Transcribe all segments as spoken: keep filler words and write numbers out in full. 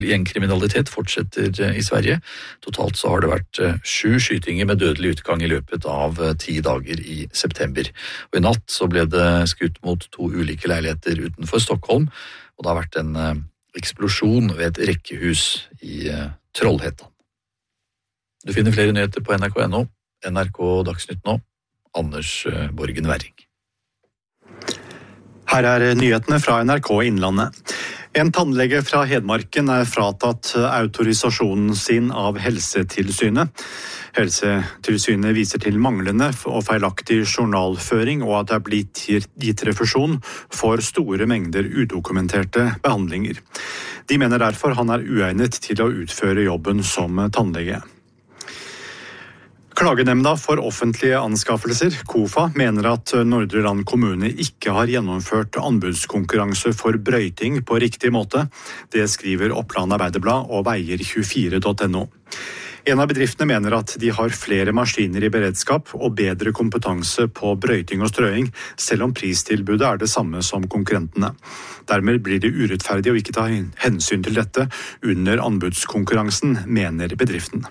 Gjengkriminalitet fortsetter i Sverige. Totalt så har det vært sju skytinger med dødelig utgang i løpet av ti dager i september. Og i natt så ble det skutt mot to ulike leiligheter utenfor Stockholm, og det har vært en eksplosjon ved et rekkehus i Trollhättan. Du finner flere nyheter på N R K punktum N O, N R K Dagsnytt nå, Anders Borgen Werring. Her er nyhetene fra N R K Innlandet. En tannlege fra Hedmarken er fratatt autorisasjonen sin av Helsetilsynet. Helsetilsynet viser til manglende og feilaktig journalføring og at det er blitt gitt refusjon for store mengder udokumenterte behandlinger. De mener derfor han er uegnet til å utføre jobben som tannlege. Klagenemnda for offentlige anskaffelser, KOFA, mener at Nordre Land kommune ikke har gjennomført anbudskonkurranse for brøyting på riktig måte. Det skriver Oppland Arbeiderblad og Veier tjuefire punktum no. En av bedriftene mener at de har flere maskiner i beredskap og bedre kompetanse på brøyting og strøing, selv om pristilbudet er det samme som konkurrentene. Dermed blir det urettferdig å ikke ta hensyn til dette under anbudskonkurransen, mener bedriften.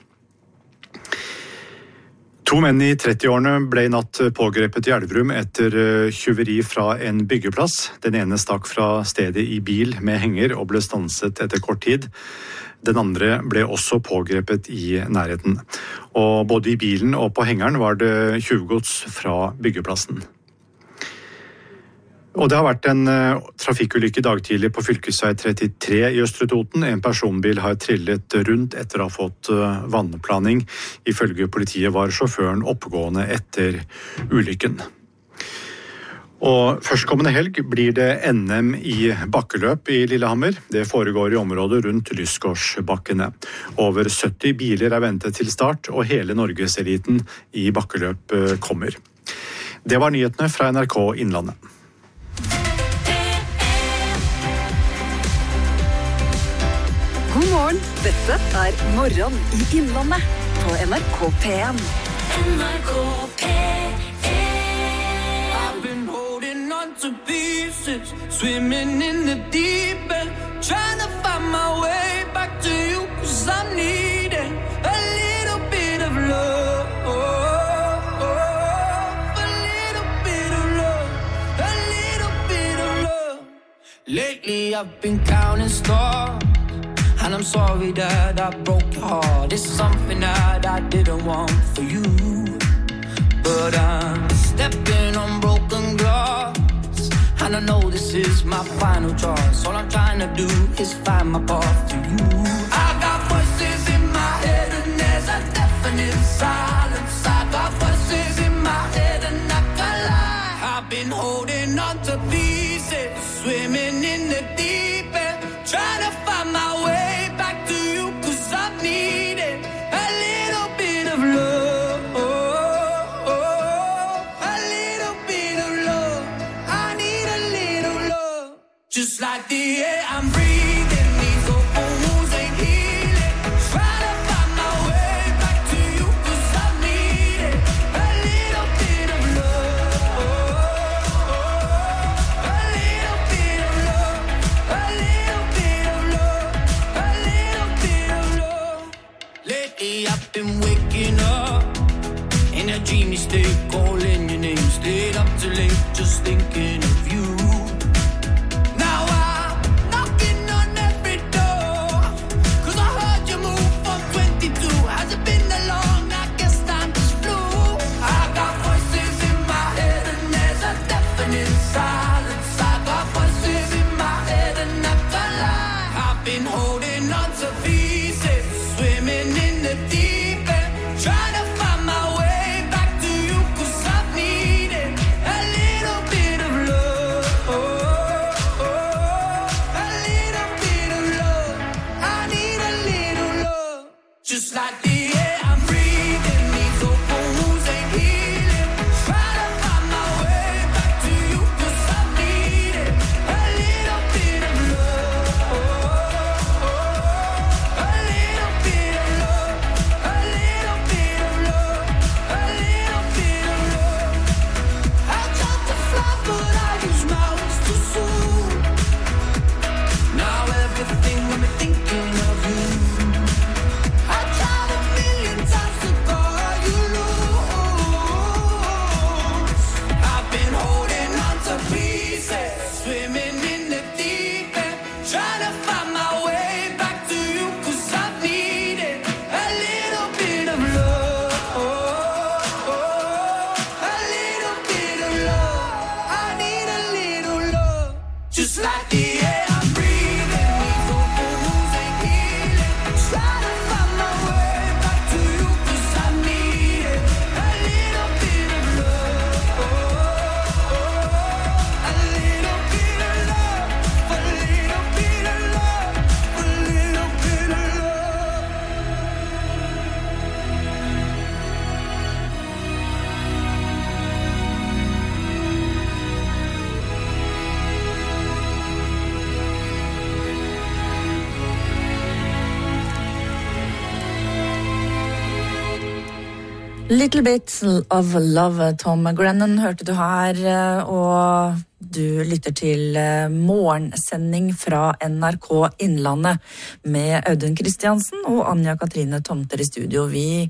To menn i trettiårene ble i natt pågrepet i Elverum etter tjuveri fra en byggeplass. Den ene stakk fra stedet i bil med henger og ble stanset etter kort tid. Den andre ble også pågrepet i nærheten. Og både i bilen og på hengeren var det tjuvgods fra byggeplassen. Og det har vært en uh, trafikkulykke i dag tidlig på fylkesvei trettitre i Østre Toten. En personbil har trillet rundt etter å ha fått uh, vannplaning. Ifølge politiet var sjåføren oppegående etter ulykken. Og førstkommende helg blir det N M i bakkeløp i Lillehammer. Det foregår i området rundt Lysgårdsbakkene. Over sytti biler er ventet til start, og hele Norgeseliten i bakkeløp uh, kommer. Det var nyhetene fra N R K Innlandet. God morgen, dette er Morgen i Innlandet på N R K P en. N R K P en. I've been holding on to pieces, swimming in the deep end, trying to find my way back to you, 'cause I'm needing a little bit of love, a little bit of love, a little bit of love. Lately I've been counting stars, and I'm sorry that I broke your heart. It's something that I didn't want for you, but I'm stepping on broken glass, and I know this is my final choice. All I'm trying to do is find my path to you. I got voices in my head and there's a deafening silence. I got voices in my head and I can't lie. I've been holding on to pieces, swimming in the deep end, trying to find my way. Just like the air I'm breathing, these open wounds ain't healing. Trying to find my way back to you, 'cause I need it. A little bit of love, a little bit of love, a little bit of love, a little bit of love. Lately I've been waking up in a dreamy state, calling your name, stayed up too late, just thinking of you. Thinking Little Bit of Love, Tom Grennan hørte du her, og du lytter til morgensending fra N R K Innlandet med Audun Kristiansen og Anja Katrine Tomter i studio. Vi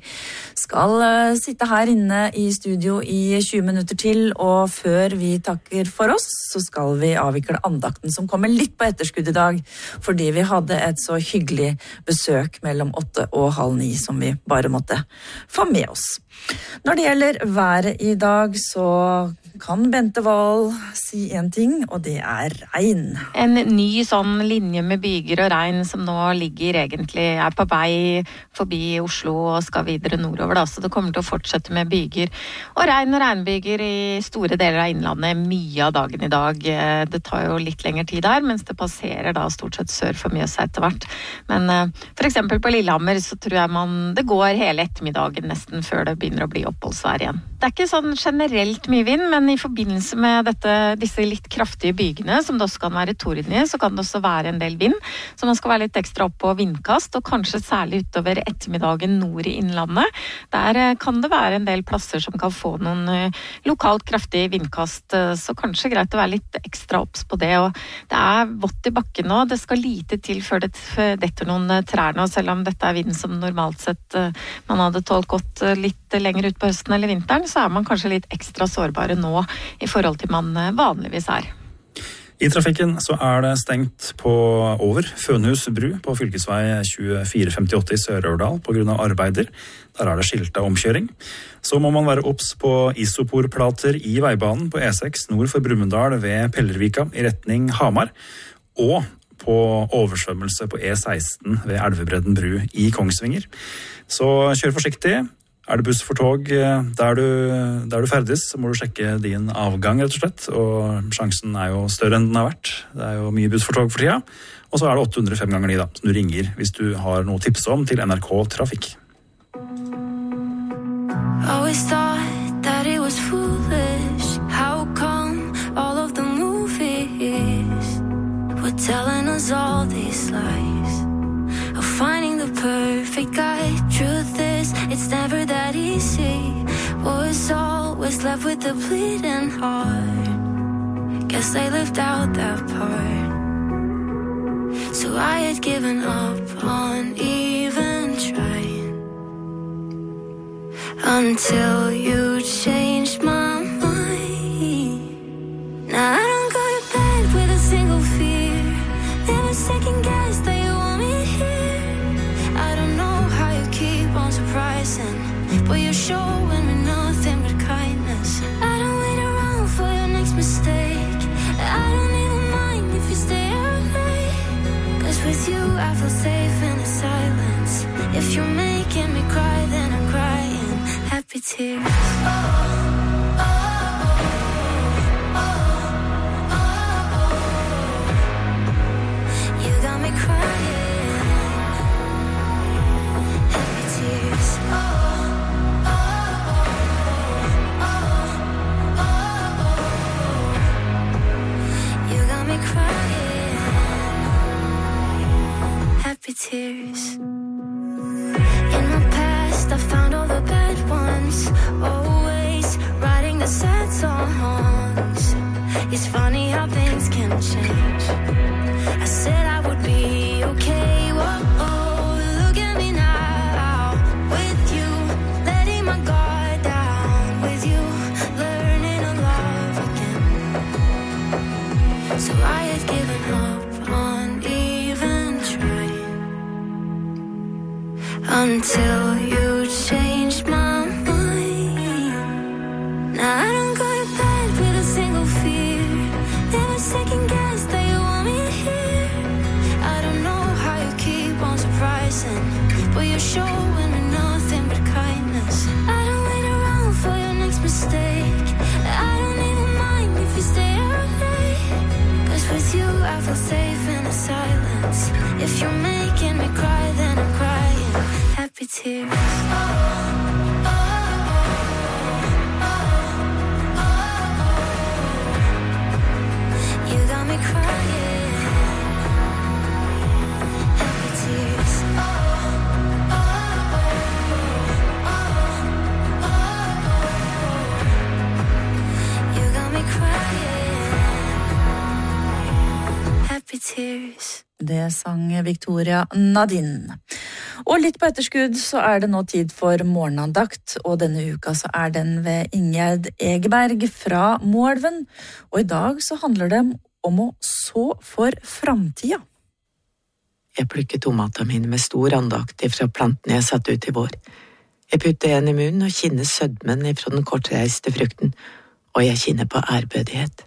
skal sitte her inne i studio i tjue minutter til, og før vi takker for oss, så skal vi avvikle andakten som kommer litt på etterskudd i dag, fordi vi hadde et så hyggelig besøk mellom åtte og halv ni som vi bare måtte få med oss. Når det gjelder været i dag, så kan Bente Wahl si en ting, og det er regn. En ny sånn linje med byger og regn som nå ligger egentlig, er på vei forbi Oslo og skal videre nordover da, så det kommer til å fortsette med byger. Og regn og regnbyger i store deler av Innlandet mye av dagen i dag. Det tar jo litt lengre tid der, mens det passerer da stort sett sør for Mjøsa etter hvert. Men for eksempel på Lillehammer så tror jeg man, det går hele ettermiddagen nesten før det begynner å bli oppholdsvær igjen. Det er ikke sånn generelt mye vind, men i forbindelse med dette, disse litt kraftige bygene, som det også kan være torden i, så kan det også være en del vind, så man skal være litt ekstra opp på vindkast, og kanskje særlig utover ettermiddagen nord i Innlandet. Der kan det være en del plasser som kan få noen lokalt kraftige vindkast, så kanskje greit å være litt ekstra opps på det. Og det er vått i bakken nå, det skal lite til før det detter noen trær nå, selv om dette er vind som normalt sett man hadde tålt godt litt lenger ut på høsten eller vinteren, så er man kanskje litt ekstra sårbare nå i forhold til man vanligvis er. I trafikken så er det stengt på over Fønhus bru på fylkesvei tjuefire femtiåtte i Sør-Ørdal på grunn av arbeider. Der er det skiltet omkjøring. Så må man være opps på isoporplater i veibanen på E seks nord for Brumunddal ved Pellervika i retning Hamar, og på oversvømmelse på E seksten ved Elvebredden bru i Kongsvinger. Så kjør forsiktig. Er det buss for tog der du, der du ferdes, så må du sjekke din avgang, rett og slett. Og sjansen er jo større enn den har vært. Det er jo mye buss for tog for tida. Og så er det åtte hundre fem ganger ni da, som du ringer hvis du har noe tips om til N R K Trafikk. Always thought that it was foolish. How come all of the movies were telling us all these lies? Of finding the perfect guy. Truth is, it's never that easy. Was always left with the bleeding heart. Guess they left out that part. So I had given up on even trying, until you changed my mind. Now I don't go to bed with a single fear. Never second guess that you want me here. I don't know how you keep on surprising, but you're showing me nothing but kindness. I don't wait around for your next mistake. I don't even mind if you stay out late, 'cause with you I feel safe in the silence. If you're making me cry, then I'm crying happy tears. You got me crying happy tears. You got me crying happy tears. In my past I found all the bad ones, always writing the sad songs. It's funny how things can change. I said I would be okay, whoa, look at me now. With you, letting my guard down. With you, learning to love again. So I had given up on even trying, until you changed my mind. Now I don't go to bed with a single fear. Never second guess that you want me here. I don't know how you keep on surprising, but you're showing me nothing but kindness. I don't wait around for your next mistake. I don't even mind if you stay out late, 'cause with you I feel safe in the silence. If you're making me cry, then I'm crying happy tears. You got me crying happy tears. Det sang Victoria Nadine. Og litt på etterskudd så er det nå tid for morgenandakt, og denne uka så er den ved Ingjerd Egeberg fra Moelven. Og i dag så handler det om å så for framtida. Jeg plukker tomatene mine med stor andakt ifra plantene jeg satt ut i vår. Jeg putter en i munnen og kinner sødmen ifra den kortreiste frukten, og jeg kinner på ærbødighet.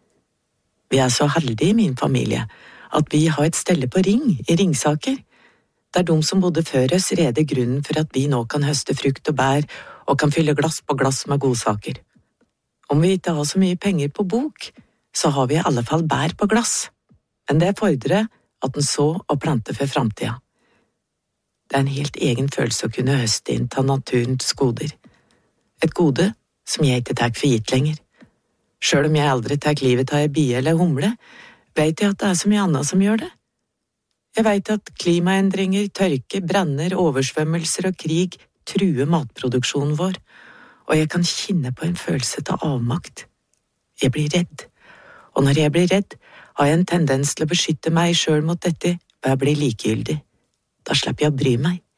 Vi er så heldige i min familie at vi har et stelle på Ring i Ringsaker. Det er de som bodde før oss rede grunnen for at vi nå kan høste frukt og bær og kan fylle glass på glass med godsaker. Om vi ikke har så mye penger på bok, så har vi i alle fall bær på glass. Men det fordrer at den så og plante for framtida. Det er en helt egen følelse å kunne høste inn til naturens goder. Et gode som jeg ikke tar for gitt lenger. Selv om jeg aldri tar livet av en bie eller humle, vet jeg at det er så mye annet som gjør det. Jeg vet at klimaendringer, tørke, branner, oversvømmelser og krig truer matproduksjonen vår, og jeg kan kjenne på en følelse av avmakt. Jeg blir redd, og når jeg blir redd, har jeg en tendens til å beskytte meg selv mot dette ved å bli likegyldig. Da slipper jeg å bry meg.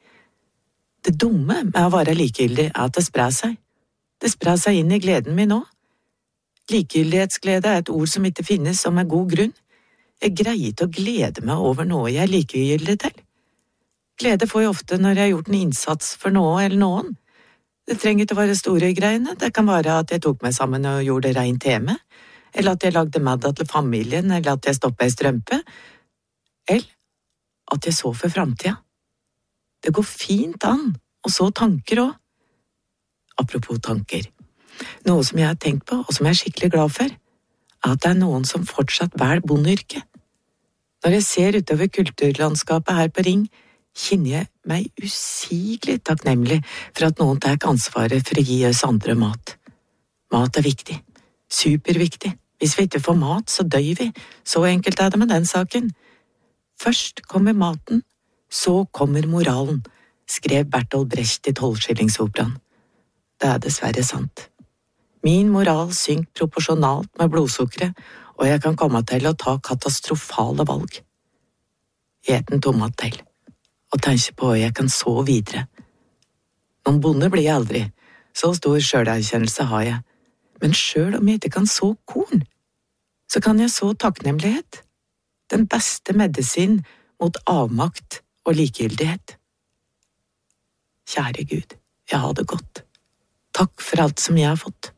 Det dumme med å være likegyldig er at det sprer seg. Det sprer seg inn i gleden min nå. Likegyldighetsglede er et ord som ikke finnes som en god grunn. Jeg greier ikke å glede meg over noe jeg er likegyldig til. Glede får jeg ofte når jeg har gjort en innsats for noe eller noen. Det trenger ikke å være store greiene. Det kan være at jeg tok meg sammen og gjorde rent hjemme, eller at jeg lagde middag til familien, eller at jeg stoppet i strømpe, eller at jeg så for framtida. Det går fint an, og så tanker også. Apropos tanker. Noe som jeg har tenkt på, og som jeg er skikkelig glad for, er at det er noen som fortsatt velger bondeyrket. Når jeg ser utover kulturlandskapet her på Ring, kjenner jeg meg usigelig takknemlig for at noen tar ansvaret for å gi oss andre mat. Mat er viktig. Superviktig. Hvis vi ikke får mat, så dør vi. Så enkelt er det med den saken. Først kommer maten, så kommer moralen, skrev Bertolt Brecht i tolvskillingsoperaen. Det er dessverre sant. Min moral synker proporsjonalt med blodsukkeret, og jeg kan komme til å ta katastrofale valg. Jeg et en tomat til, og tenker på hva jeg kan så videre. Noen bonde blir jeg aldri, så stor selverkjennelse har jeg. Men selv om jeg ikke kan så korn, så kan jeg så takknemlighet. Den beste medisin mot avmakt og likegyldighet. Kjære Gud, jeg har det godt. Takk for alt som jeg har fått.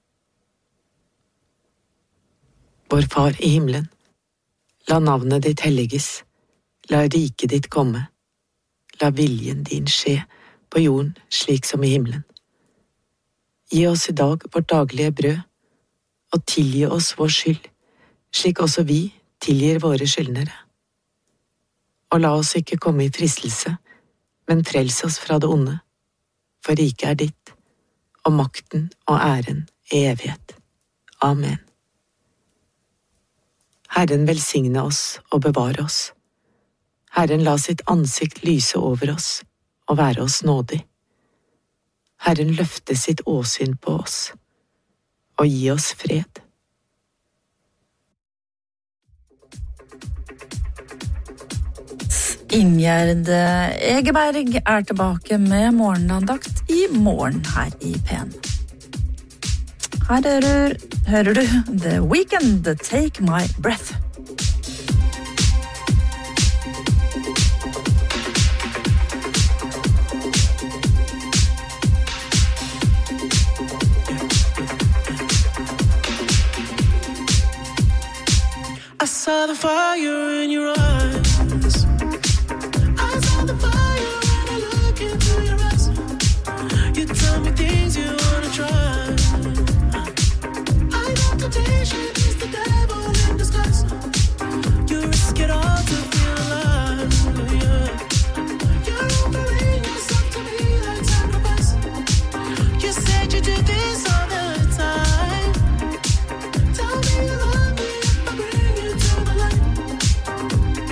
Vår Far i himmelen, la navnet ditt helliges, la riket ditt komme, la viljen din skje på jorden slik som i himmelen. Gi oss i dag vårt daglige brød, og tilgi oss vår skyld, slik også vi tilgir våre skyldnere. Og la oss ikke komme i fristelse, men frels oss fra det onde, for riket er ditt, og makten og æren i evighet. Amen. Herren velsigne oss og bevare oss. Herren la sitt ansikt lyse over oss og være oss nådig. Herren løfte sitt åsyn på oss og gi oss fred. Ingjerd Egeberg er tilbake med morgenandakt i morgen her i P en. Her hører, hører du The Weeknd, Take My Breath. I saw the fire in your eyes. I saw the fire when I look into your eyes. You tell me things you wanna try. I know temptation is the devil in disguise. You risk it all to feel alive. Yeah. You're offering yourself to me like sacrifice. You said you do this all the time. Tell me you love me if I bring you to the light.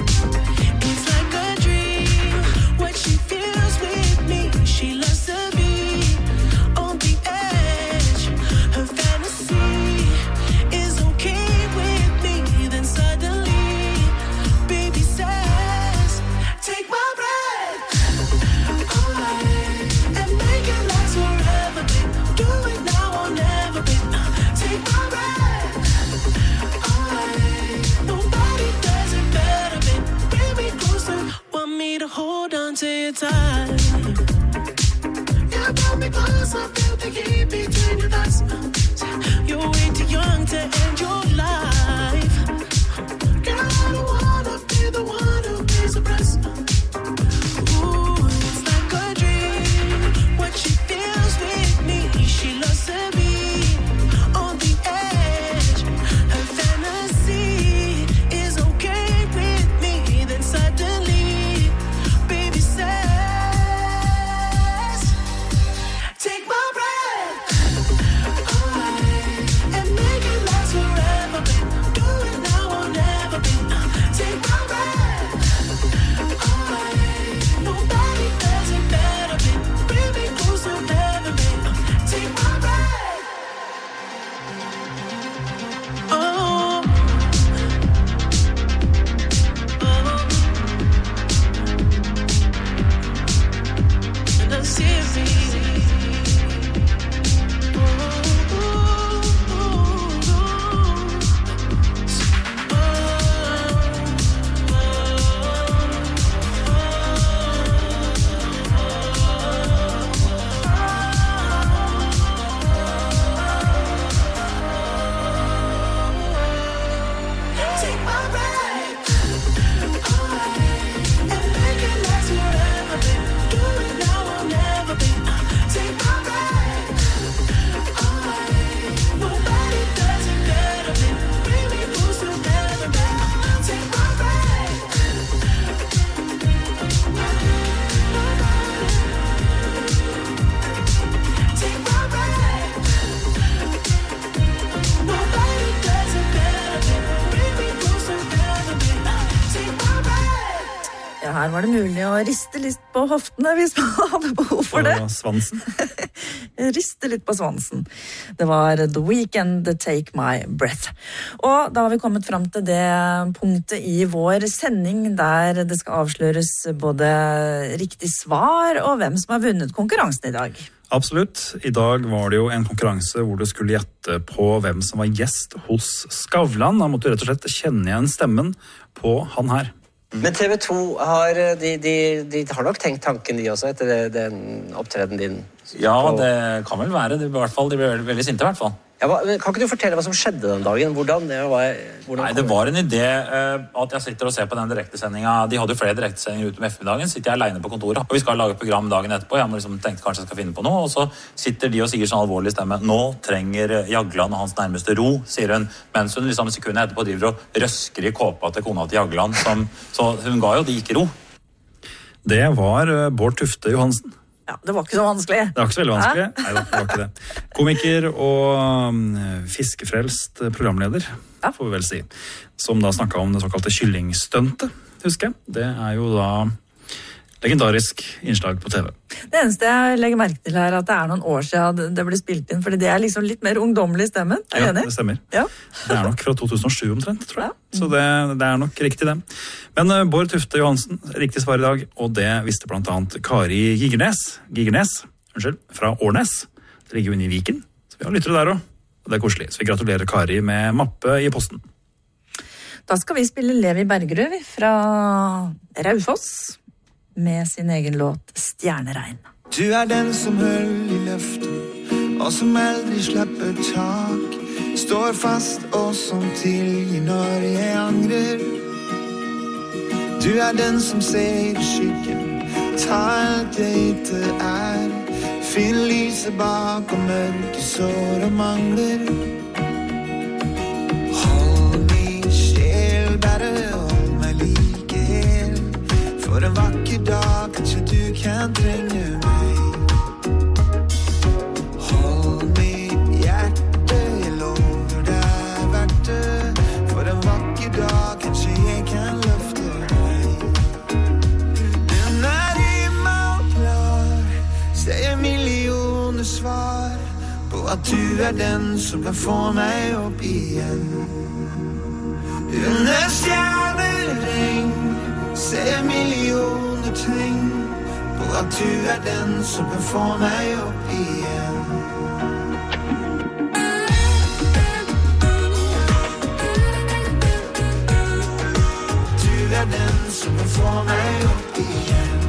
hold on to your time. You got me close, I feel the heat between your thighs. You're way too young to end your life. Girl, I don't wanna be the one who pays the price. Ooh, it's like a dream. What she feels with me, she loves to be on the edge. Her fantasy is okay with me. Then suddenly, baby says, take my breath away and make it last forever, babe. Do it now or never, babe. Take my breath away. Nobody does it better, babe. Bring me close to heaven, babe. Take my breath. Oh, oh. And I'm serious. Take my breath away and make it last forever, babe. Do it now or never, babe. Take my breath away. Nobody does it better, babe. Bring me close to heaven, babe. Take my breath. Take my breath. Nobody does it better, babe. Bring me close to heaven, babe. Take my breath. Ja, her var det mulig å riste litt på hoftene hvis man hadde behov for det. Og svansen. Riste litt på svansen. Det var The Weeknd, Take My Breath. Og da har vi kommet fram til det punktet i vår sending der det skal avsløres både riktig svar og hvem som har vunnet konkurransen i dag. Absolutt. I dag var det jo en konkurranse hvor du skulle gjette på hvem som var gjest hos Skavlan. Da måtte du rett og slett kjenne igjen stemmen på han her. Men T V to har, de, de, de har nok tenkt tanken de også etter det, den opptreden din. Ja, det kan vel være. Det, i hvert fall, de ble veldig, veldig sinte i hvert fall. Ja, hva, men kan ikke du fortelle hva som skjedde den dagen? Hvordan, det var, hvordan Nei, det var en idé uh, at jeg sitter og ser på den direktesendinga. De hadde jo flere direktesendinger ute med ettermiddagen. Sitter jeg alene på kontoret, og vi skal lage et program dagen etterpå. Jeg må liksom tenkte kanskje jeg skal finne på noe, og så sitter de og sier sånn alvorlig stemme. Nå trenger Jagland og hans nærmeste ro, sier hun, mens hun liksom sekundet etterpå driver og røsker i kåpa til kona til Jagland, som, så hun ga jo de ikke ro. Det var uh, Bård Tufte Johansen. Ja, det var ikke så vanskelig. Det var ikke så veldig vanskelig. Hæ? Neida, det var ikke det. Komiker og um, fiskefrelst programleder, ja. Får vi vel si. Som da snakket om det såkalte kyllingstøntet, husker jeg. Det er jo da legendarisk innslag på T V. Det eneste jeg legger merke til her, at det er noen år siden det ble spilt inn, fordi det er liksom litt mer ungdommelig i stemmen. Er du ja, enig? Det stemmer. Ja. Det er nok fra to tusen og sju omtrent, tror jeg. Ja. Så det, det er nok riktig det. Men uh, Bård Tufte Johansen, riktig svar i dag, og det visste blant annet Kari Gigernes, Gigernes, unnskyld, fra Årnes. Det ligger jo inne i Viken, så vi har lyttere der også. Og det er koselig, så vi gratulerer Kari med mappe i posten. Da skal vi spille Levi Bergerud fra Raufoss med sin egen låt Stjerneregn. Du er den som høll i løften, og som aldri slipper tak. Står fast og som tilgir når jeg angrer. Du er den som ser i skyggen, ta alt jeg ikke er. Finn lyset bak og mørke sår og mangler. Hold min sjel, bare hold meg like hel. For en vakker dag, kanskje du kan trenge meg. Hold mitt hjerte, jeg lover deg verdt det. For en vakker dag, kanskje jeg kan løfte deg. Den er himmel klar, sier millioner svar på at du er den som kan få meg opp igjen. Under stjerneregn ser millioner tegn på at du er den som kan få meg opp igjen. Du er den som kan få meg opp igjen.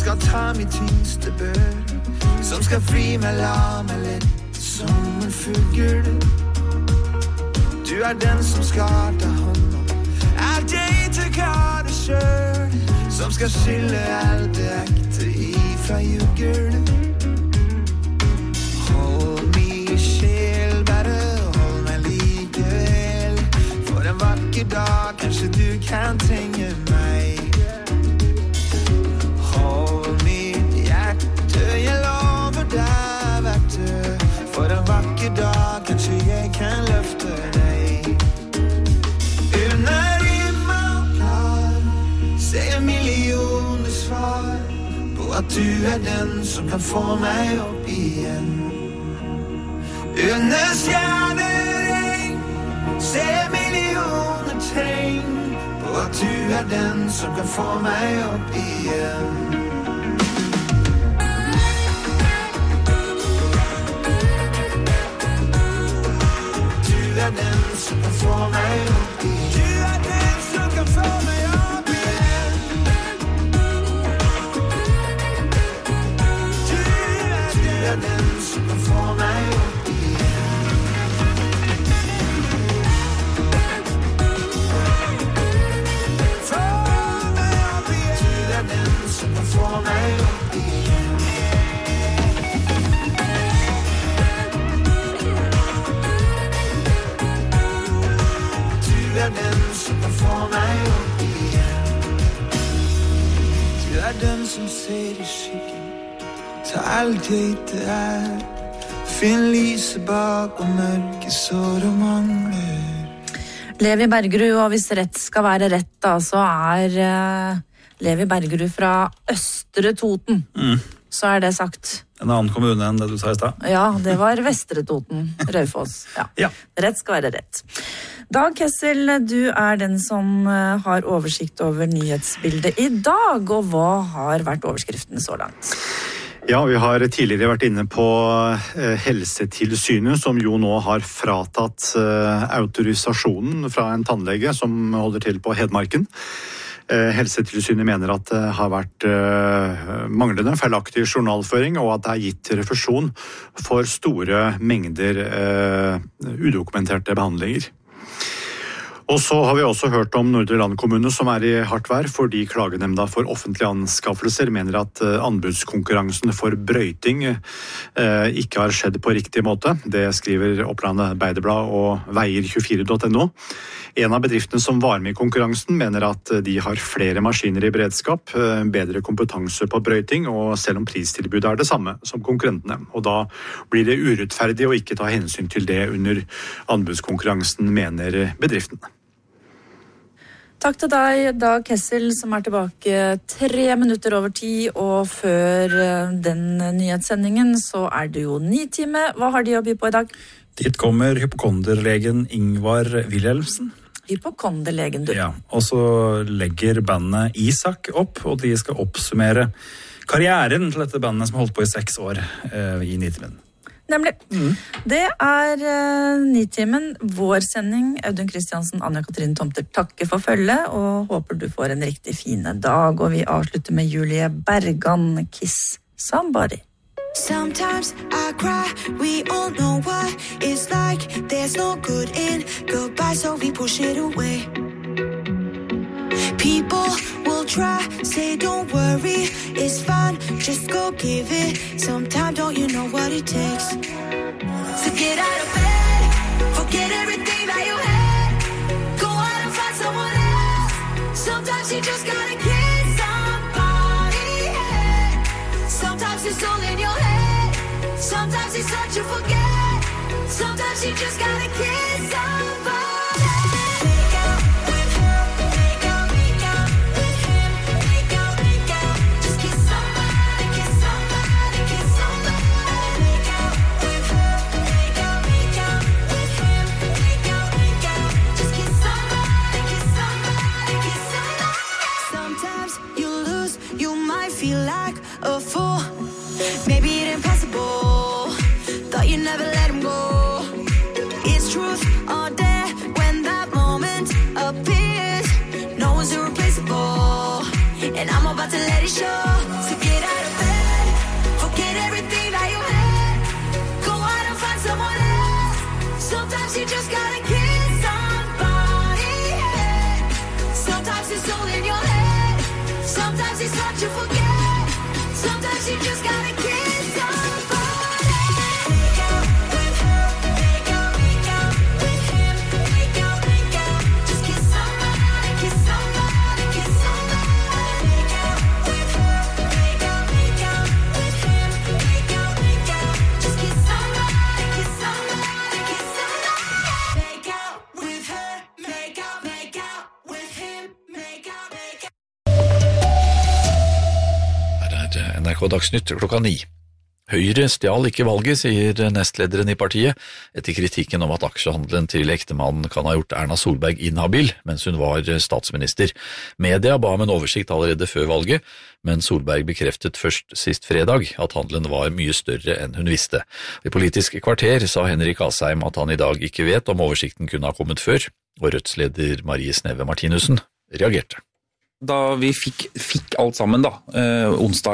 skal ta mitt tyngste bør, som skal fri meg, la meg lette som en fugl. Du er den som skal ta hånd om alt jeg tok av det selv, som skal skille alt det ekte ifra jugl. Hold min sjel, bare hold meg likevel. For en vakker dag, kanskje du kan trenge meg. Hold mitt hjerte, jeg lover deg, vet du. For en vakker dag, kanskje jeg kan løfte deg. Under himmel klar, ser jeg millioner svar på at du er den som kan få meg opp igjen. Under stjerneregn, ser jeg millioner tegn på at du er den som kan få meg opp igjen. Du er den som kan få meg opp igjen. Du er den som kan få meg opp igjen. Du er, du er den som kan få meg opp igjen. Få meg opp igjen. Du er den som kan få meg opp igjen. Du er den som kan få meg opp igjen. Du er den som ser i skyggen, ta alt jeg det er. Finn lyset bak og mørke sår og mangler. Levi Bergerud, og hvis rett skal være rett da, så er uh, Levi Bergerud fra Østre Toten. Mm. Så er det sagt. En annen kommune enn det du sa i sted. Ja, det var Vestre Toten, Raufoss. Ja. Ja. Rett skal være rett. Dag Kessel, du er den som har oversikt over nyhetsbildet i dag, og hva har vært overskriften så langt? Ja, vi har tidligere vært inne på Helsetilsynet, som jo nå har fratatt autorisasjonen fra en tannlege som holder til på Hedmarken. Helsetilsynet mener at det har vært manglende feilaktig journalføring, og at det er gitt refusjon for store mengder udokumenterte behandlinger. Og så har vi også hørt om Nordre Land kommune som er i hardt vær fordi klagenemnda for offentlige anskaffelser mener at anbudskonkurransen for brøyting ikke har skjedd på riktig måte. Det skriver Oppland Arbeiderblad og veier tjuefire punktum no. En av bedriftene som var med i konkurransen mener at de har flere maskiner i beredskap, bedre kompetanse på brøyting, og selv om pristilbudet er det samme som konkurrentene. Og da blir det urettferdig å ikke ta hensyn til det under anbudskonkurransen, mener bedriften. Takk til deg, Dag Kessel, som er tilbake tre minutter over ti, og før den nyhetssendingen så er det jo ni time. Hva har de å by på i dag? Dit kommer hypokonderlegen Ingvar Wilhelmsen. Hypokonderlegen, du. Ja, og så legger bandet Isak opp, og de skal oppsummere karrieren til dette bandet som har holdt på i seks år eh, i Nitimen. Nemlig. Mm. Det er uh, Nitimen, vår sending. Audun Kristiansen, Anja Katrine Tomter takker for følget, og håper du får en riktig fine dag. Og vi avslutter med Julie Bergan, Kiss Somebody. Sometimes I cry, we all know what it's like. There's no good in goodbye, so we push it away. People will try, say don't worry, it's fine, just go give it some time, don't you know what it takes? So get out of bed, forget everything that you had, go out and find someone else. Sometimes you just gotta kiss somebody, yeah. Sometimes it's all in your head, sometimes it's hard to forget, sometimes you just gotta kiss somebody. Feel like a fool, maybe it impossible, thought you never let him go. It's truth all day when that moment appears, no one's irreplaceable, and I'm about to let it show. So get just gotta kiss somebody. Make out with her, make out, make out with him, make out, make out. Just kiss somebody, kiss somebody, kiss somebody. Make out with her, make out, make out with him, make out, make out. Just kiss somebody, kiss somebody, kiss somebody. Make out with her, make out, make out with him, make out, make out. Her er N R K Dagsnytt klokka ni. Høyre stjal ikke valget, sier nestlederen i partiet, etter kritikken om at aksjehandelen til ektemannen kan ha gjort Erna Solberg inhabil mens hun var statsminister. Media ba om en oversikt allerede før valget, men Solberg bekreftet først sist fredag at handelen var mye større enn hun visste. I Politisk kvarter sa Henrik Asheim at han i dag ikke vet om oversikten kunne ha kommet før, og Rødts-leder Marie Sneve Martinussen reagerte. Da vi fikk, fikk alt sammen da, eh, onsdag